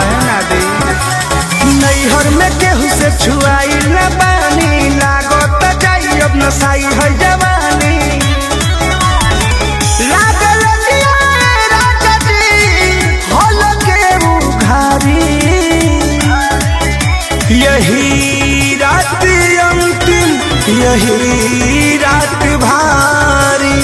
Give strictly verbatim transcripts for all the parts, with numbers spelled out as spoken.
काहे ना दे नैहर में केहू से छुआई न बानी लागत जाई अब नसाई है जवानी लागल दिया राजा जी हल के उघारी यही रात अंतिम यही रात भारी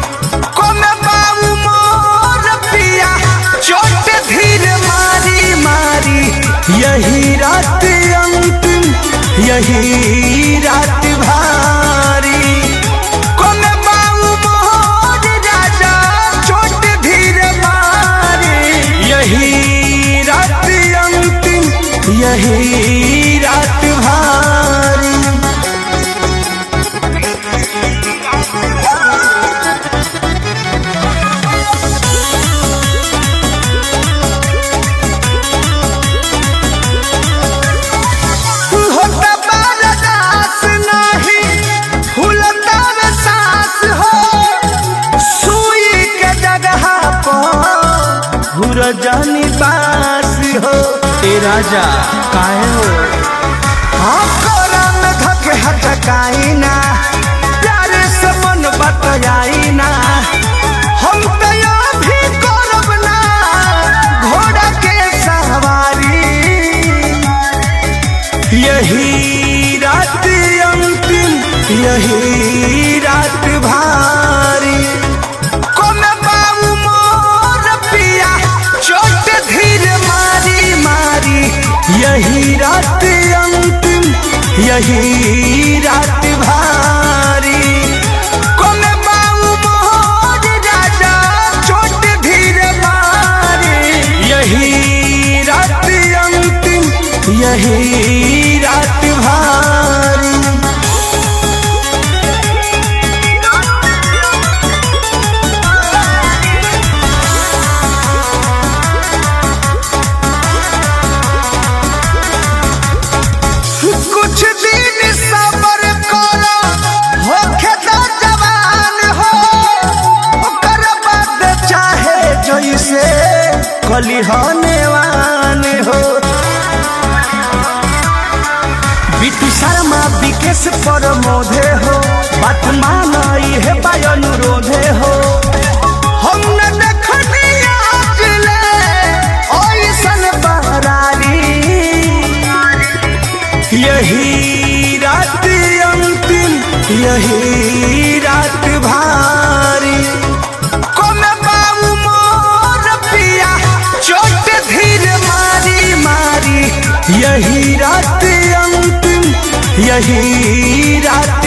यही रात अंतिम यही रात भारी कोन बाऊ मोर राजा छोट धीर मारी यही रात अंतिम यही रात भारी जानी बास हो ए राजा काहे हो हाँ कोरा में धके हटकाई ना प्यारे से मन बतयाई ना हम तो भी करब ना घोड़ा के सवारी यही रात अंतिम यही रात भारी यही रात अंतिम यही रात भारी कोन बाऊ मोर राजा छोट धीर मारी यही रात अंतिम यही रात भारी कुछ दिन सबर करो होखे तो जवान हो ओकर बाद चाहे जैसे कलिहनेवान हो बिट्टू शर्मा विकेश पर मोधे हो बात मानई है बाय अनुरोधे हो हम न देखनी आज ले ओइसन बहरारी यही रात अंतिम यही रात भारी कोन बाऊ मोर पिया चोट धीर मारी मारी यही रात अंतिम यही रात